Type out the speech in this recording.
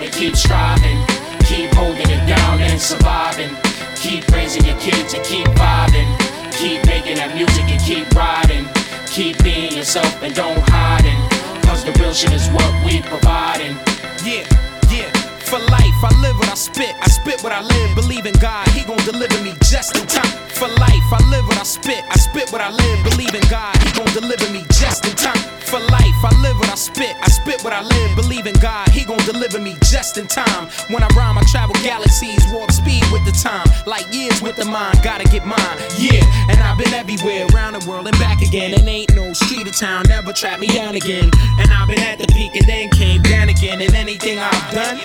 gotta keep striving, keep holding it down and surviving. Keep raising your kids and keep vibing. Keep making that music and keep riding. Keep being yourself and don't hiding, cause the real shit is what we providing. Yeah, yeah. For life, I live what I spit what I live, believe in God, He gon' deliver me just in time. For life, I live what I spit what I live, believe in God, He gon' deliver me just in time. For life, I live what I spit what I live, believe in God, He gon' deliver me just in time. When I rhyme, I travel galaxies, warp speed with the time, like years with the mind, gotta get mine, yeah. And I've been everywhere, around the world and back again, and ain't no street or town never trap me down again. And I've been at the peak and then came down again, and anything I've done,